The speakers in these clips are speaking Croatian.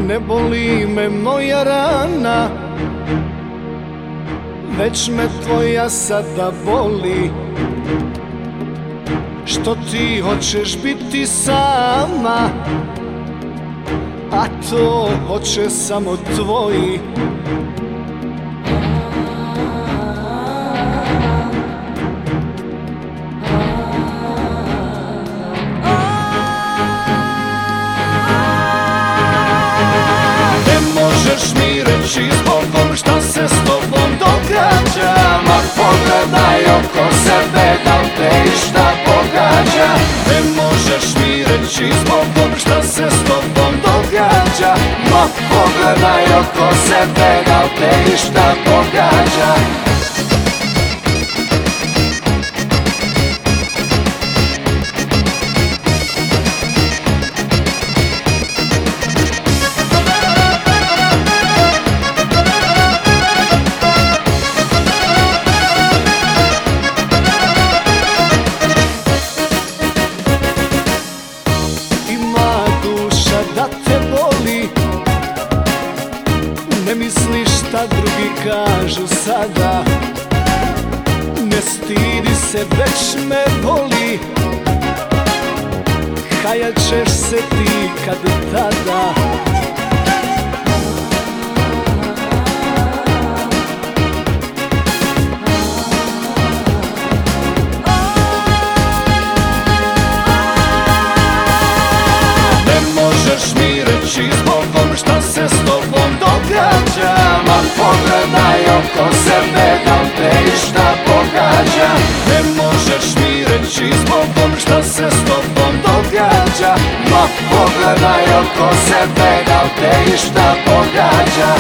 Ne boli me moja rana, već me tvoja sada boli. Što ti hoćeš biti sama, a to hoće samo tvoji. Možeš mi reći zbogom šta se s tobom događa? Ma pogledaj oko sebe, da li te išta pogađa? Ne možeš mi reći zbogom šta se s tobom događa? Ma pogledaj oko sebe, da li te išta pogađa? Da te boli, ne misliš šta drugi kažu sada. Ne stidi se, već me boli. Kajat ćeš se ti kad tada. Možeš mi reći zbogom šta se s tobom događa? Ma pogledaj oko sebe, da li te išta pogađa? Ne možeš mi reći zbogom šta se s tobom događa? Ma pogledaj oko sebe, da li te išta pogađa?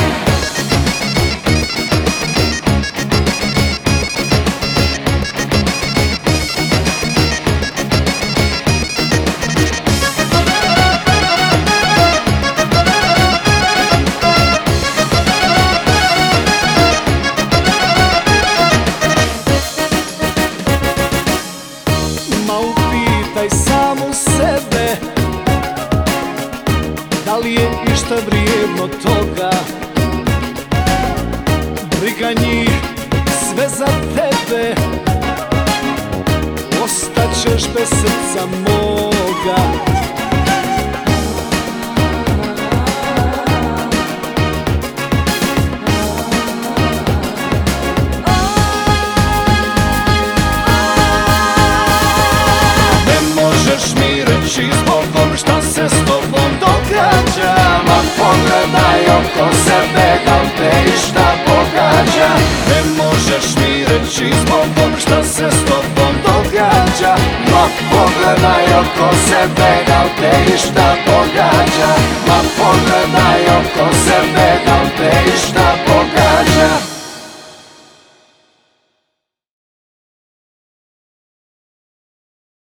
Upitaj samu sebe, da li je išta vrijedno toga? Briga njih sve za tebe, ostaćeš bez srca moga. Možeš mi reći zbogom šta se s tobom događa? Ma pogledaj oko sebe, da li te išta pogađa? Ne možeš mi reći zbogom šta se s tobom događa? Ma pogledaj oko sebe, da li te išta pogađa? Ma pogledaj oko sebe, da li te išta